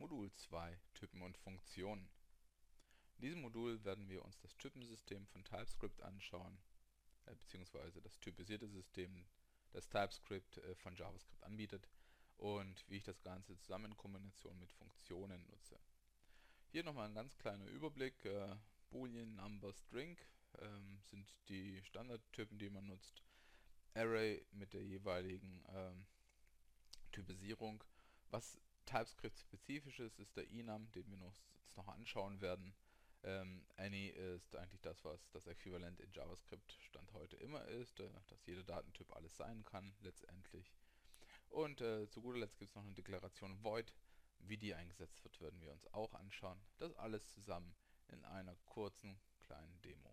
Modul 2 Typen und Funktionen. In diesem Modul werden wir uns das Typensystem von TypeScript anschauen, beziehungsweise das typisierte System, das TypeScript von JavaScript anbietet und wie ich das Ganze zusammen in Kombination mit Funktionen nutze. Hier nochmal ein ganz kleiner Überblick. Boolean, Number, String sind die Standardtypen, die man nutzt. Array mit der jeweiligen Typisierung. Was TypeScript-spezifisch ist der enum, den wir uns noch anschauen werden. Any ist eigentlich das, was das Äquivalent in JavaScript Stand heute immer ist, dass jeder Datentyp alles sein kann, letztendlich. Und zu guter Letzt gibt es noch eine Deklaration Void. Wie die eingesetzt wird, werden wir uns auch anschauen. Das alles zusammen in einer kurzen, kleinen Demo.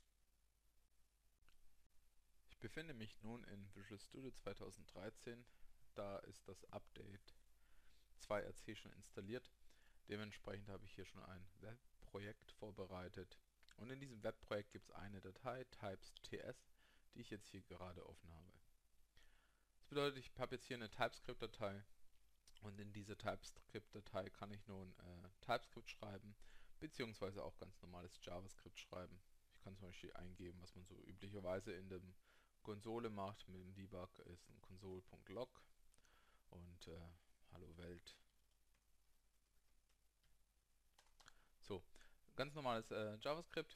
Ich befinde mich nun in Visual Studio 2013. Da ist das Update 2.RC schon installiert. Dementsprechend habe ich hier schon ein Webprojekt vorbereitet. Und in diesem Webprojekt gibt es eine Datei, types.ts, die ich jetzt hier gerade offen habe. Das bedeutet, ich habe jetzt hier eine TypeScript-Datei und in diese TypeScript-Datei kann ich nun TypeScript schreiben, beziehungsweise auch ganz normales JavaScript schreiben. Ich kann zum Beispiel eingeben, was man so üblicherweise in der Konsole macht. Mit dem Debug ist ein console.log und Hallo Welt. So, ganz normales JavaScript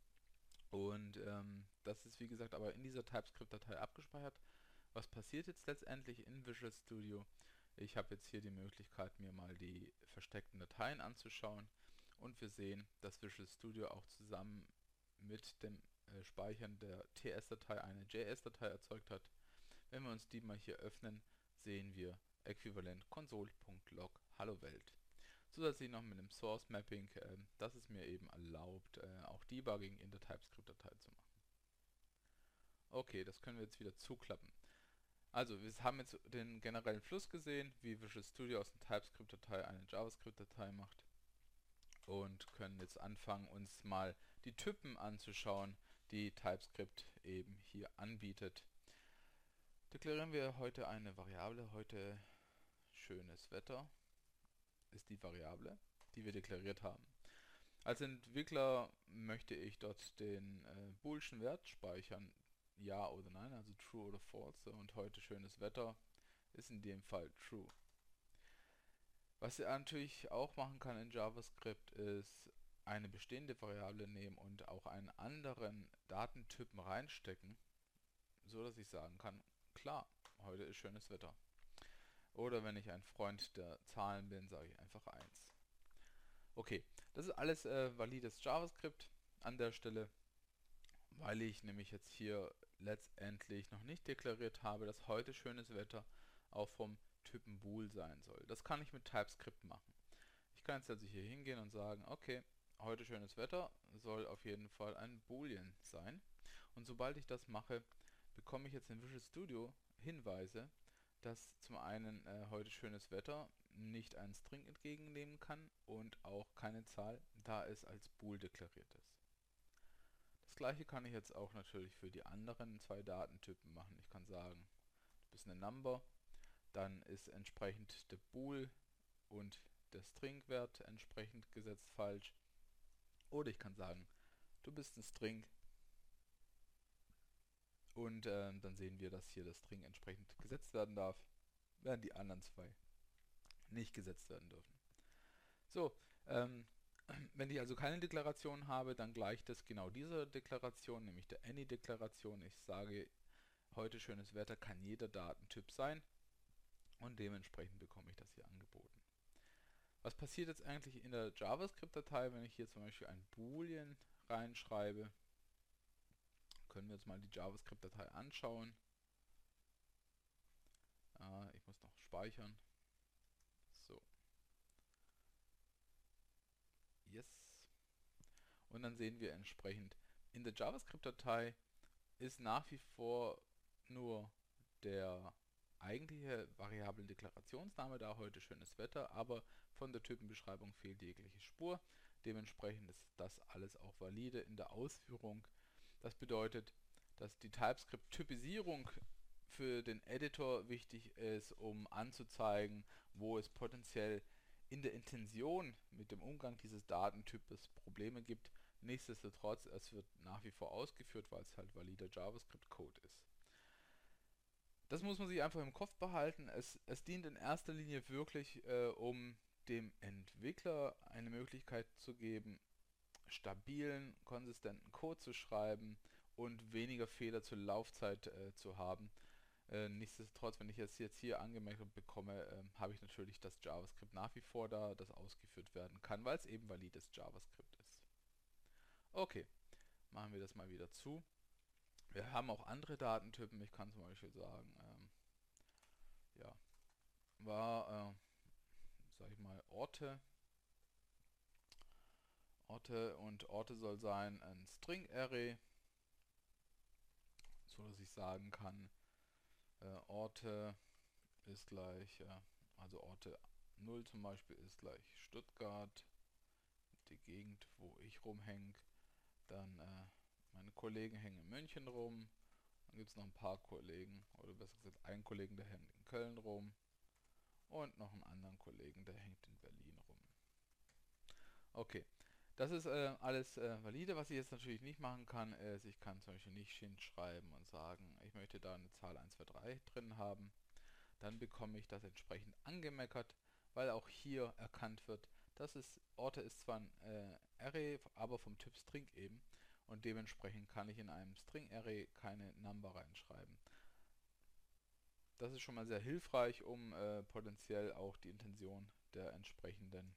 und das ist wie gesagt aber in dieser TypeScript-Datei abgespeichert. Was passiert jetzt letztendlich in Visual Studio? Ich habe jetzt hier die Möglichkeit, mir mal die versteckten Dateien anzuschauen und wir sehen, dass Visual Studio auch zusammen mit dem Speichern der TS-Datei eine JS-Datei erzeugt hat. Wenn wir uns die mal hier öffnen, sehen wir äquivalent console.log Hallo Welt. Zusätzlich noch mit dem Source Mapping, das es mir eben erlaubt, auch Debugging in der TypeScript-Datei zu machen. Okay, das können wir jetzt wieder zuklappen. Also, wir haben jetzt den generellen Fluss gesehen, wie Visual Studio aus einer TypeScript-Datei eine JavaScript-Datei macht. Und können jetzt anfangen, uns mal die Typen anzuschauen, die TypeScript eben hier anbietet. Deklarieren wir heute eine Variable, heute schönes Wetter ist die Variable, die wir deklariert haben. Als Entwickler möchte ich dort den boolschen Wert speichern, ja oder nein, also true oder false, und heute schönes Wetter ist in dem Fall true. Was er natürlich auch machen kann in JavaScript ist eine bestehende Variable nehmen und auch einen anderen Datentypen reinstecken, so dass ich sagen kann, klar, heute ist schönes Wetter. Oder wenn ich ein Freund der Zahlen bin, sage ich einfach 1. Okay, das ist alles valides JavaScript an der Stelle, weil ich nämlich jetzt hier letztendlich noch nicht deklariert habe, dass heute schönes Wetter auch vom Typen Bool sein soll. Das kann ich mit TypeScript machen. Ich kann jetzt also hier hingehen und sagen, okay, heute schönes Wetter soll auf jeden Fall ein Boolean sein. Und sobald ich das mache, bekomme ich jetzt in Visual Studio Hinweise, dass zum einen heute schönes Wetter nicht einen String entgegennehmen kann und auch keine Zahl, da es als Bool deklariert ist. Das gleiche kann ich jetzt auch natürlich für die anderen zwei Datentypen machen. Ich kann sagen, du bist eine Number, dann ist entsprechend der Bool und der String-Wert entsprechend gesetzt falsch. Oder ich kann sagen, du bist ein String und dann sehen wir, dass hier der String entsprechend gesetzt werden darf, während die anderen zwei nicht gesetzt werden dürfen. So, wenn ich also keine Deklaration habe, dann gleicht es genau dieser Deklaration, nämlich der Any-Deklaration. Ich sage, heute schönes Wetter kann jeder Datentyp sein und dementsprechend bekomme ich das hier angeboten. Was passiert jetzt eigentlich in der JavaScript-Datei, wenn ich hier zum Beispiel ein Boolean reinschreibe? Können wir uns mal die JavaScript-Datei anschauen. Ich muss noch speichern. So. Yes. Und dann sehen wir entsprechend, in der JavaScript-Datei ist nach wie vor nur der eigentliche Variablen-Deklarationsname da, heute schönes Wetter, aber von der Typenbeschreibung fehlt jegliche Spur. Dementsprechend ist das alles auch valide in der Ausführung. Das bedeutet, dass die TypeScript-Typisierung für den Editor wichtig ist, um anzuzeigen, wo es potenziell in der Intention mit dem Umgang dieses Datentypes Probleme gibt. Nichtsdestotrotz, es wird nach wie vor ausgeführt, weil es halt valider JavaScript-Code ist. Das muss man sich einfach im Kopf behalten. Es dient in erster Linie wirklich, um dem Entwickler eine Möglichkeit zu geben, stabilen, konsistenten Code zu schreiben und weniger Fehler zur Laufzeit zu haben. Nichtsdestotrotz, wenn ich jetzt hier angemerkt bekomme, habe ich natürlich das JavaScript nach wie vor da, das ausgeführt werden kann, weil es eben valides JavaScript ist. Okay, machen wir das mal wieder zu. Wir haben auch andere Datentypen. Ich kann zum Beispiel sagen, ja, sag ich mal, Orte und Orte soll sein ein String Array, so dass ich sagen kann, Orte ist gleich, also Orte 0 zum Beispiel ist gleich Stuttgart, die Gegend, wo ich rumhänge. Dann meine Kollegen hängen in München rum. Dann gibt es noch ein paar Kollegen, oder besser gesagt einen Kollegen, der hängt in Köln rum. Und noch einen anderen Kollegen, der hängt in Berlin rum. Okay, das ist alles valide. Was ich jetzt natürlich nicht machen kann, ist, ich kann zum Beispiel nicht schreiben und sagen, ich möchte da eine Zahl 1, 2, 3 drin haben. Dann bekomme ich das entsprechend angemeckert, weil auch hier erkannt wird, dass Orte ist zwar ein Array, aber vom Typ String eben. Und dementsprechend kann ich in einem String Array keine Number reinschreiben. Das ist schon mal sehr hilfreich, um potenziell auch die Intention der entsprechenden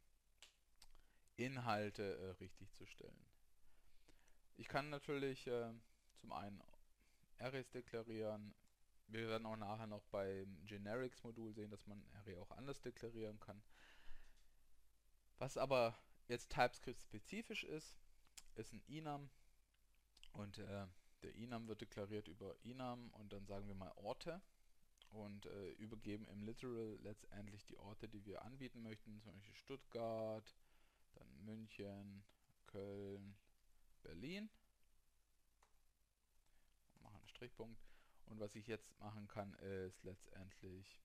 Inhalte richtig zu stellen. Ich kann natürlich zum einen Arrays deklarieren. Wir werden auch nachher noch beim Generics-Modul sehen, dass man ein Array auch anders deklarieren kann. Was aber jetzt TypeScript-spezifisch ist, ist ein enum. Und der enum wird deklariert über enum und dann sagen wir mal Orte. Und übergeben im Literal letztendlich die Orte, die wir anbieten möchten, zum Beispiel Stuttgart, dann München, Köln, Berlin. Machen einen Strichpunkt. Und was ich jetzt machen kann, ist letztendlich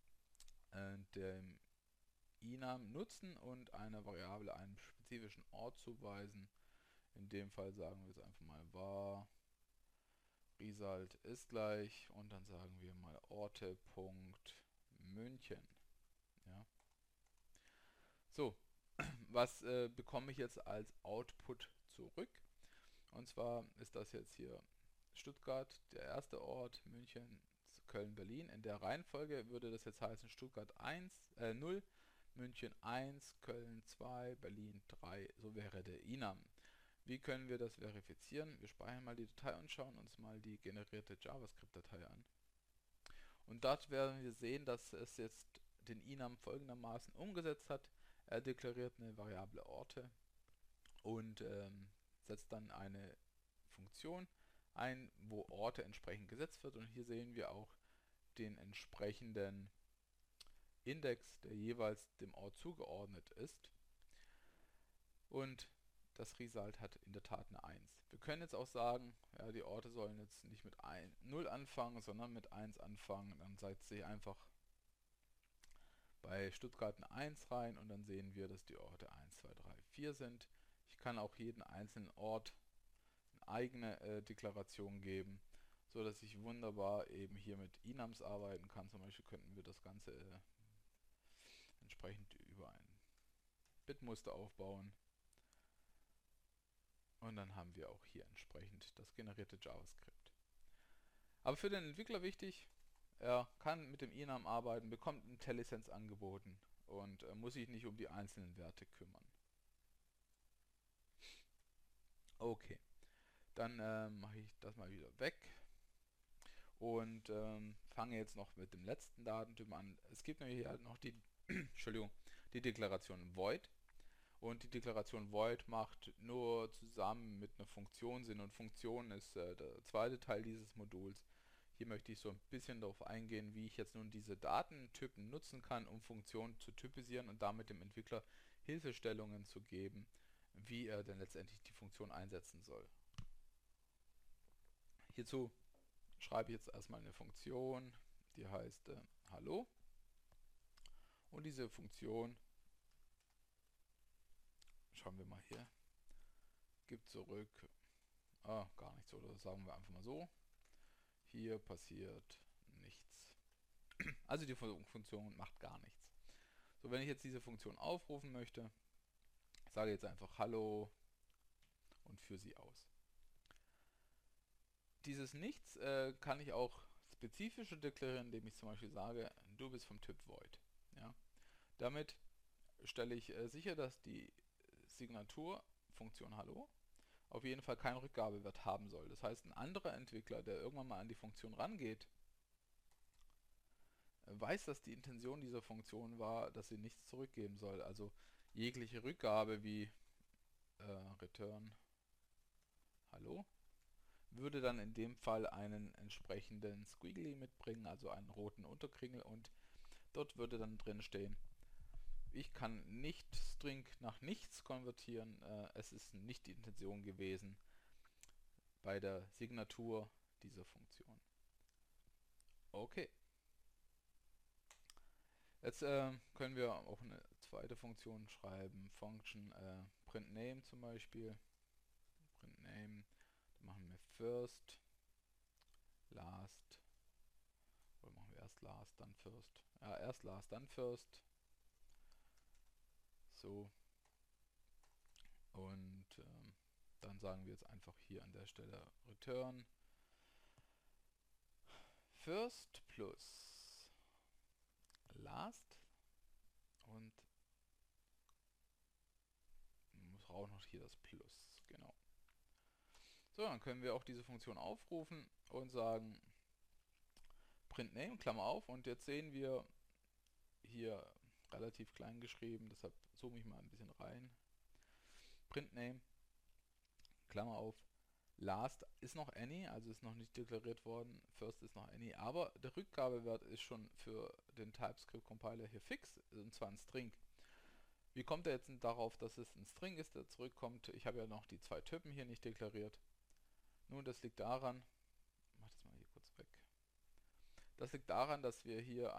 dem enum nutzen und einer Variable einen spezifischen Ort zuweisen. In dem Fall sagen wir jetzt einfach mal var result ist gleich und dann sagen wir mal Orte.München. Ja. So, was bekomme ich jetzt als Output zurück? Und zwar ist das jetzt hier Stuttgart, der erste Ort, München, Köln, Berlin. In der Reihenfolge würde das jetzt heißen Stuttgart 0, München 1, Köln 2, Berlin 3. So wäre der enum. Wie können wir das verifizieren? Wir speichern mal die Datei und schauen uns mal die generierte JavaScript-Datei an. Und dort werden wir sehen, dass es jetzt den enum folgendermaßen umgesetzt hat. Er deklariert eine Variable Orte und setzt dann eine Funktion ein, wo Orte entsprechend gesetzt wird. Und hier sehen wir auch den entsprechenden Index, der jeweils dem Ort zugeordnet ist. Und das Result hat in der Tat eine 1. Wir können jetzt auch sagen, ja, die Orte sollen jetzt nicht mit 0 anfangen, sondern mit 1 anfangen. Dann setze ich einfach bei Stuttgart eine 1 rein und dann sehen wir, dass die Orte 1, 2, 3, 4 sind. Ich kann auch jeden einzelnen Ort eine eigene Deklaration geben, so dass ich wunderbar eben hier mit enums arbeiten kann. Zum Beispiel könnten wir das Ganze entsprechend über ein Bitmuster aufbauen. Und dann haben wir auch hier entsprechend das generierte JavaScript. Aber für den Entwickler wichtig, er kann mit dem enum arbeiten, bekommt ein IntelliSense angeboten und muss sich nicht um die einzelnen Werte kümmern. Okay, dann mache ich das mal wieder weg und fange jetzt noch mit dem letzten Datentyp an. Es gibt nämlich hier halt noch die, Entschuldigung, die Deklaration void. Und die Deklaration void macht nur zusammen mit einer Funktion Sinn. Und Funktion ist der zweite Teil dieses Moduls. Hier möchte ich so ein bisschen darauf eingehen, wie ich jetzt nun diese Datentypen nutzen kann, um Funktionen zu typisieren und damit dem Entwickler Hilfestellungen zu geben, wie er denn letztendlich die Funktion einsetzen soll. Hierzu schreibe ich jetzt erstmal eine Funktion, die heißt Hallo. Und diese Funktion schreiben wir mal hier, gibt zurück, gar nichts, oder sagen wir einfach mal so, hier passiert nichts. Also die Funktion macht gar nichts. So, wenn ich jetzt diese Funktion aufrufen möchte, sage jetzt einfach Hallo und führe sie aus. Dieses Nichts kann ich auch spezifischer deklarieren, indem ich zum Beispiel sage, du bist vom Typ Void. Ja? Damit stelle ich sicher, dass die Signaturfunktion Hallo auf jeden Fall keinen Rückgabewert haben soll. Das heißt, ein anderer Entwickler, der irgendwann mal an die Funktion rangeht, weiß, dass die Intention dieser Funktion war, dass sie nichts zurückgeben soll. Also jegliche Rückgabe wie Return Hallo würde dann in dem Fall einen entsprechenden Squiggly mitbringen, also einen roten Unterkringel, und dort würde dann drin stehen, ich kann nicht String nach nichts konvertieren, es ist nicht die Intention gewesen bei der Signatur dieser Funktion. Okay. Jetzt können wir auch eine zweite Funktion schreiben, Function printName zum Beispiel. PrintName, dann machen wir first, last, oder machen wir erst last, dann first. Ja, erst last, dann first. So. Und dann sagen wir jetzt einfach hier an der Stelle return first plus last und muss auch noch hier das Plus, genau. So, dann können wir auch diese Funktion aufrufen und sagen printName, Klammer auf, und jetzt sehen wir hier relativ klein geschrieben, deshalb zoome ich mal ein bisschen rein. printName, Klammer auf, last ist noch any, also ist noch nicht deklariert worden, first ist noch any, aber der Rückgabewert ist schon für den TypeScript-Compiler hier fix, und zwar ein String. Wie kommt er jetzt darauf, dass es ein String ist, der zurückkommt? Ich habe ja noch die zwei Typen hier nicht deklariert. Nun, das liegt daran, ich mache das mal hier kurz weg. Das liegt daran, dass wir hier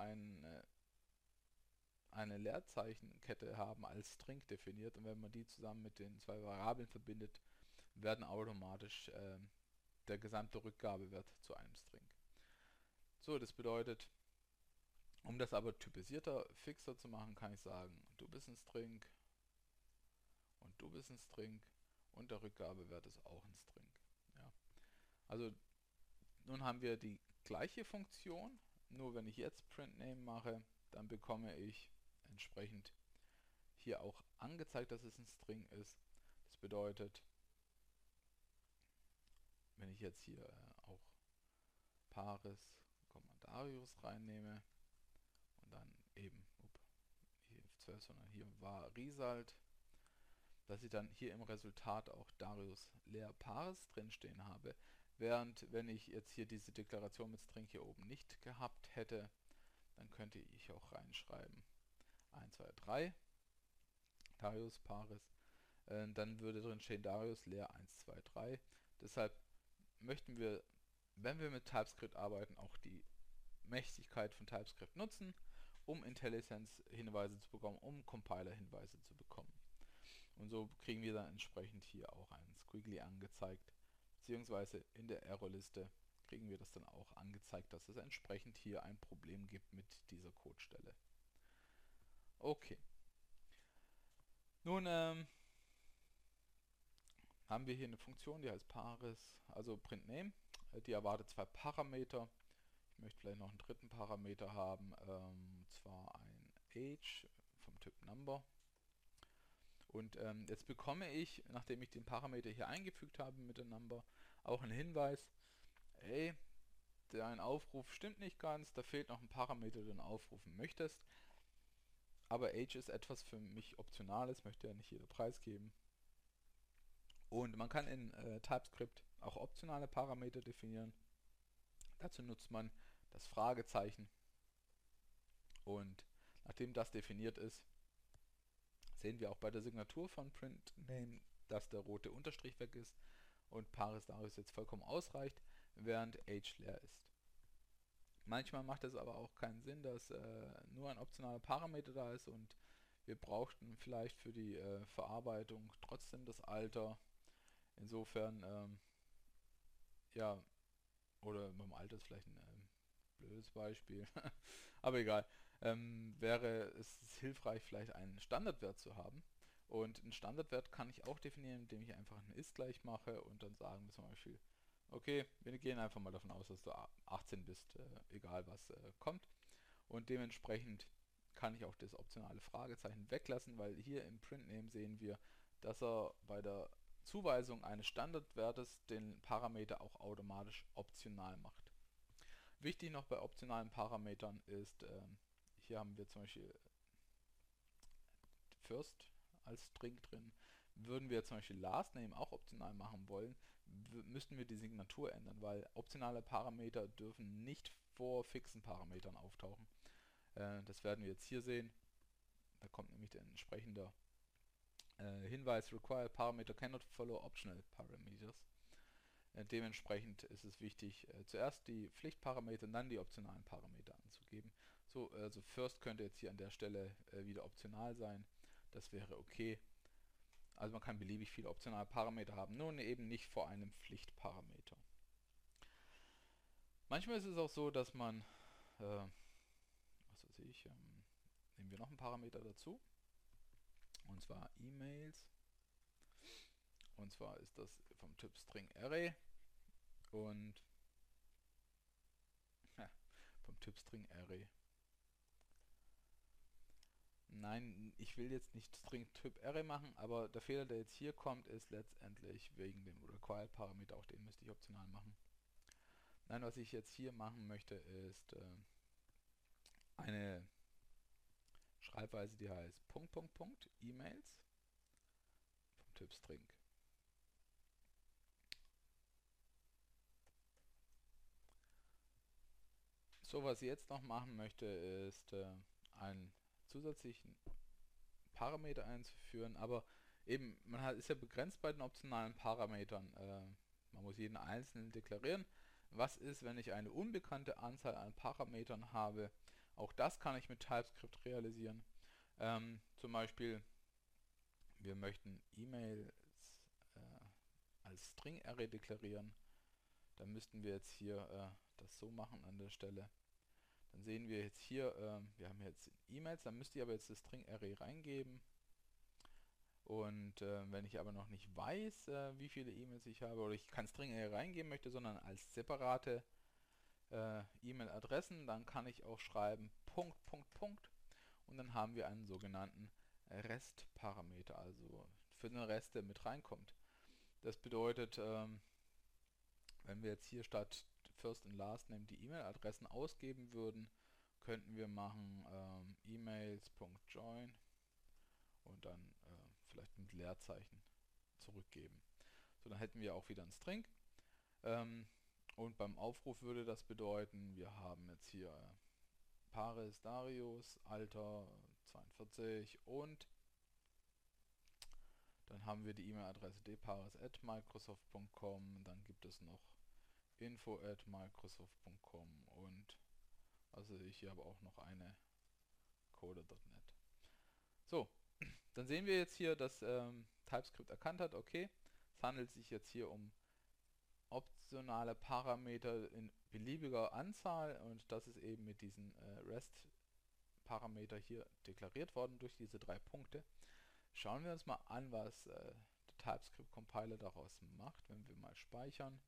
eine Leerzeichenkette haben als String definiert, und wenn man die zusammen mit den zwei Variablen verbindet, werden automatisch der gesamte Rückgabewert zu einem String. So, das bedeutet, um das aber typisierter, fixer zu machen, kann ich sagen, du bist ein String und du bist ein String und der Rückgabewert ist auch ein String. Ja. Also nun haben wir die gleiche Funktion, nur wenn ich jetzt printName mache, dann bekomme ich entsprechend hier auch angezeigt, dass es ein String ist. Das bedeutet, wenn ich jetzt hier auch Paris, Darius reinnehme und dann eben, hier 12, sondern hier war Result, dass ich dann hier im Resultat auch Darius leer Paris drinstehen habe, während wenn ich jetzt hier diese Deklaration mit String hier oben nicht gehabt hätte, dann könnte ich auch reinschreiben 1, 2, 3, Darius Paris, dann würde drin stehen Darius leer 1, 2, 3. Deshalb möchten wir, wenn wir mit TypeScript arbeiten, auch die Mächtigkeit von TypeScript nutzen, um IntelliSense-Hinweise zu bekommen, um Compiler-Hinweise zu bekommen. Und so kriegen wir dann entsprechend hier auch einen Squiggly angezeigt, beziehungsweise in der Errorliste kriegen wir das dann auch angezeigt, dass es entsprechend hier ein Problem gibt mit dieser Codestelle. Okay. Nun haben wir hier eine Funktion, die heißt Paris, also printName. Die erwartet zwei Parameter. Ich möchte vielleicht noch einen dritten Parameter haben, und zwar ein Age vom Typ Number. Und jetzt bekomme ich, nachdem ich den Parameter hier eingefügt habe mit der Number, auch einen Hinweis, ey, dein Aufruf stimmt nicht ganz, da fehlt noch ein Parameter, den du aufrufen möchtest. Aber Age ist etwas für mich Optionales, möchte ja nicht jeder preisgeben. Und man kann in TypeScript auch optionale Parameter definieren. Dazu nutzt man das Fragezeichen. Und nachdem das definiert ist, sehen wir auch bei der Signatur von printName, dass der rote Unterstrich weg ist und Paris Darius jetzt vollkommen ausreicht, während Age leer ist. Manchmal macht es aber auch keinen Sinn, dass nur ein optionaler Parameter da ist und Wir brauchten vielleicht für die Verarbeitung trotzdem das Alter. Insofern, ja, oder beim Alter ist vielleicht ein blödes Beispiel, aber egal. Wäre es hilfreich, vielleicht einen Standardwert zu haben. Und einen Standardwert kann ich auch definieren, indem ich einfach ein ist gleich mache und dann sagen wir zum Beispiel, okay, wir gehen einfach mal davon aus, dass du 18 bist, egal was kommt. Und dementsprechend kann ich auch das optionale Fragezeichen weglassen, weil hier im Printname sehen wir, dass er bei der Zuweisung eines Standardwertes den Parameter auch automatisch optional macht. Wichtig noch bei optionalen Parametern ist, hier haben wir zum Beispiel First als String drin. Würden wir zum Beispiel Last Name auch optional machen wollen, müssten wir die Signatur ändern, weil optionale Parameter dürfen nicht vor fixen Parametern auftauchen. Das werden wir jetzt hier sehen. Da kommt nämlich der entsprechende Hinweis: Required Parameter cannot follow optional parameters. Dementsprechend ist es wichtig, zuerst die Pflichtparameter und dann die optionalen Parameter anzugeben. So, also First könnte jetzt hier an der Stelle wieder optional sein. Das wäre okay. Also man kann beliebig viele optionale Parameter haben, nur eben nicht vor einem Pflichtparameter. Manchmal ist es auch so, dass man, was weiß ich, nehmen wir noch einen Parameter dazu, und zwar E-Mails. Und zwar ist das vom Typ String Array und vom Typ String Array. Nein, ich will jetzt nicht String Typ Array machen, aber der Fehler, der jetzt hier kommt, ist letztendlich wegen dem Required Parameter, auch den müsste ich optional machen. Nein, was ich jetzt hier machen möchte, ist eine Schreibweise, die heißt E-Mails vom Typ String. So, was ich jetzt noch machen möchte, ist einen zusätzlichen Parameter einzuführen, aber eben, ist ja begrenzt bei den optionalen Parametern. Man muss jeden einzelnen deklarieren. Was ist, wenn ich eine unbekannte Anzahl an Parametern habe? Auch das kann ich mit TypeScript realisieren. Zum Beispiel, wir möchten E-Mails als String Array deklarieren. Dann müssten wir jetzt hier das so machen an der Stelle. Dann sehen wir jetzt hier, wir haben jetzt E-Mails, dann müsste ich aber jetzt das String Array reingeben. Und wenn ich aber noch nicht weiß, wie viele E-Mails ich habe, oder ich kein String Array reingeben möchte, sondern als separate E-Mail-Adressen, dann kann ich auch schreiben Punkt, Punkt, Punkt. Und dann haben wir einen sogenannten Restparameter, also für den Rest, der mit reinkommt. Das bedeutet, wenn wir jetzt hier statt First und Last Name die E-Mail-Adressen ausgeben würden, könnten wir machen emails.join und dann vielleicht mit Leerzeichen zurückgeben. So, dann hätten wir auch wieder einen String. Und beim Aufruf würde das bedeuten, wir haben jetzt hier Paris Darius, Alter 42 und dann haben wir die E-Mail-Adresse dparis@microsoft.com, dann gibt es noch info@microsoft.com und also ich hier aber auch noch eine coder.net. So, dann sehen wir jetzt hier, dass TypeScript erkannt hat, okay, es handelt sich jetzt hier um optionale Parameter in beliebiger Anzahl und das ist eben mit diesen REST-Parameter hier deklariert worden durch diese 3 Punkte. Schauen wir uns mal an, was der TypeScript-Compiler daraus macht, wenn wir mal speichern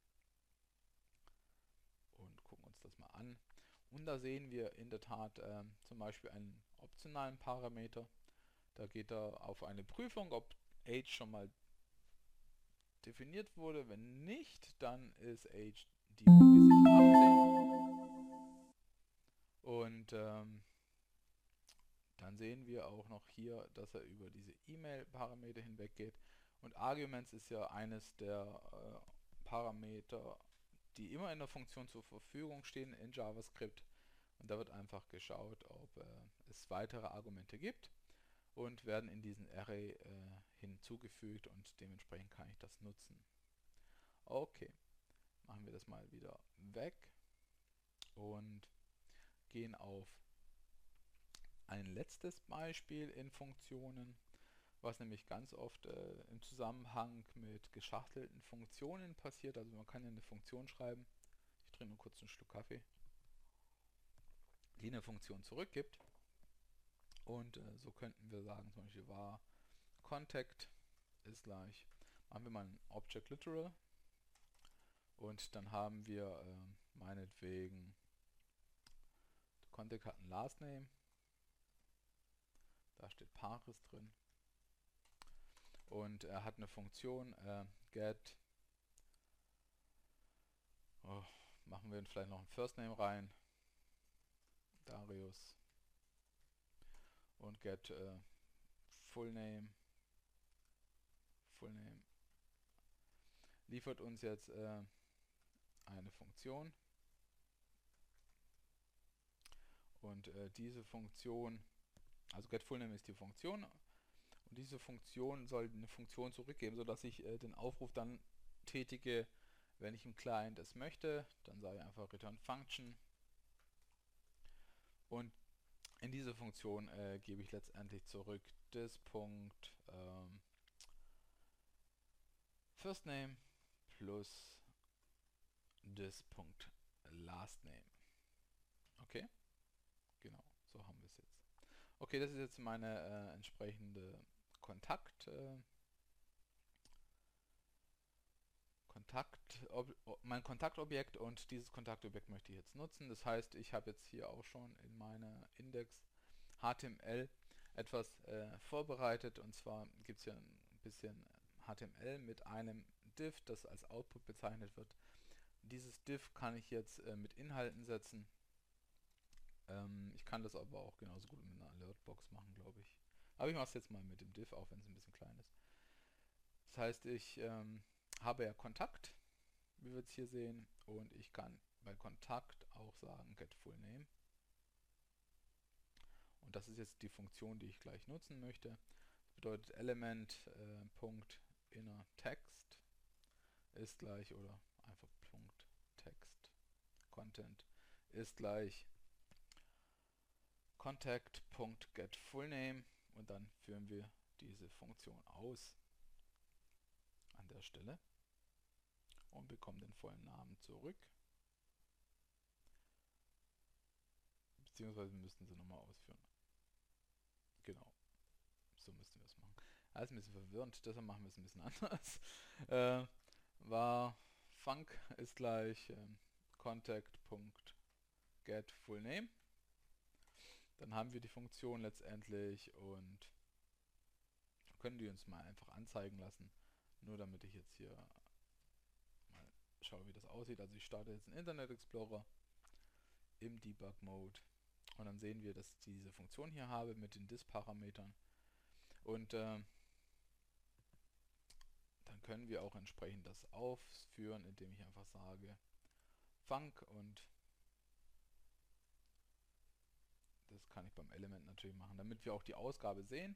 und gucken uns das mal an. Und da sehen wir in der Tat zum Beispiel einen optionalen Parameter. Da geht er auf eine Prüfung, ob Age schon mal definiert wurde. Wenn nicht, dann ist Age defaultmäßig 18. Und dann sehen wir auch noch hier, dass er über diese E-Mail-Parameter hinweggeht. Und Arguments ist ja eines der Parameter, die immer in der Funktion zur Verfügung stehen in JavaScript. Und da wird einfach geschaut, ob es weitere Argumente gibt und werden in diesen Array hinzugefügt und dementsprechend kann ich das nutzen. Okay, machen wir das mal wieder weg und gehen auf ein letztes Beispiel in Funktionen, was nämlich ganz oft im Zusammenhang mit geschachtelten Funktionen passiert. Also man kann ja eine Funktion schreiben, ich trinke nur kurz einen Schluck Kaffee, die eine Funktion zurückgibt. Und so könnten wir sagen, zum Beispiel var contact ist gleich, machen wir mal ein Object Literal und dann haben wir meinetwegen, Contact hat ein Last Name, da steht Paris drin und er hat eine Funktion get, machen wir vielleicht noch ein First Name rein, Darius, und get Full Name liefert uns jetzt eine Funktion und diese Funktion, also getFullName ist die Funktion und diese Funktion soll eine Funktion zurückgeben, sodass ich den Aufruf dann tätige, wenn ich im Client es möchte. Dann sage ich einfach return function und in diese Funktion gebe ich letztendlich zurück this Punkt first name plus this Punkt last name. Okay? Genau, so haben wir es jetzt. Okay, das ist jetzt meine entsprechende mein Kontaktobjekt und dieses Kontaktobjekt möchte ich jetzt nutzen. Das heißt, ich habe jetzt hier auch schon in meiner Index HTML etwas vorbereitet und zwar gibt es hier ein bisschen HTML mit einem Div, das als Output bezeichnet wird. Dieses Div kann ich jetzt mit Inhalten setzen. Ich kann das aber auch genauso gut mit einer Alertbox machen, glaube ich. Aber ich mache es jetzt mal mit dem Div, auch wenn es ein bisschen klein ist. Das heißt, ich habe ja Kontakt, wie wir jetzt hier sehen, und ich kann bei Kontakt auch sagen getFullName. Und das ist jetzt die Funktion, die ich gleich nutzen möchte. Das bedeutet Element Punkt inner Text ist gleich, oder einfach Punkt Text Content ist gleich Contact.getFullName und dann führen wir diese Funktion aus an der Stelle und bekommen den vollen Namen zurück. Beziehungsweise müssten sie nochmal ausführen. Genau, so müssten wir es machen. Das ist ein bisschen verwirrend, deshalb machen wir es ein bisschen anders. War Func ist gleich Contact.getFullName. Dann haben wir die Funktion letztendlich und können die uns mal einfach anzeigen lassen. Nur damit ich jetzt hier mal schaue, wie das aussieht. Also ich starte jetzt einen Internet Explorer im Debug-Mode und dann sehen wir, dass ich diese Funktion hier habe mit den Dis-Parametern und dann können wir auch entsprechend das ausführen, indem ich einfach sage func und das kann ich beim Element natürlich machen, damit wir auch die Ausgabe sehen.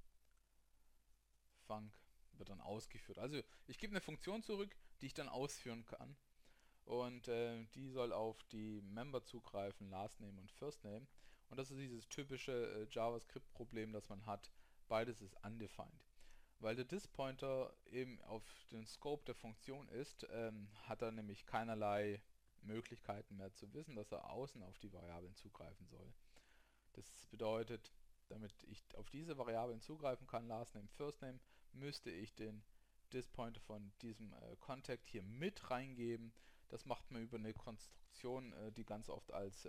Func wird dann ausgeführt. Also ich gebe eine Funktion zurück, die ich dann ausführen kann. Und die soll auf die Member zugreifen, Last Name und First Name. Und das ist dieses typische JavaScript-Problem, das man hat. Beides ist undefined. Weil der Dispointer eben auf den Scope der Funktion ist, hat er nämlich keinerlei Möglichkeiten mehr zu wissen, dass er außen auf die Variablen zugreifen soll. Das bedeutet, damit ich auf diese Variablen zugreifen kann, Last Name, First Name, müsste ich den Dispointer von diesem Contact hier mit reingeben. Das macht man über eine Konstruktion, die ganz oft als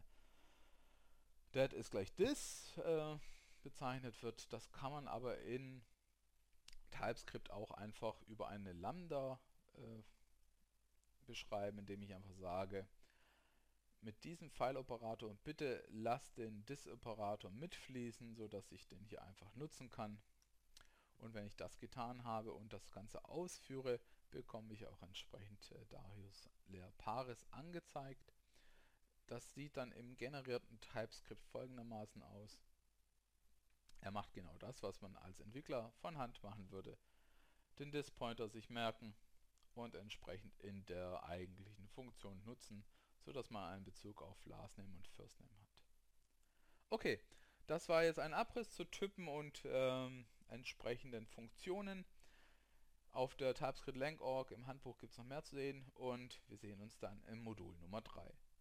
that ist gleich this bezeichnet wird. Das kann man aber in TypeScript auch einfach über eine Lambda beschreiben, indem ich einfach sage, mit diesem File-Operator bitte lasst den Dis-Operator mitfließen, sodass ich den hier einfach nutzen kann. Und wenn ich das getan habe und das Ganze ausführe, bekomme ich auch entsprechend Darius leer Paris angezeigt. Das sieht dann im generierten TypeScript folgendermaßen aus. Er macht genau das, was man als Entwickler von Hand machen würde. Den Dispointer sich merken und entsprechend in der eigentlichen Funktion nutzen, sodass man einen Bezug auf Last Name und First Name hat. Okay, Das war jetzt ein Abriss zu Typen und entsprechenden Funktionen. Auf der TypeScript Lang Org im Handbuch gibt es noch mehr zu sehen und wir sehen uns dann im Modul Nummer 3.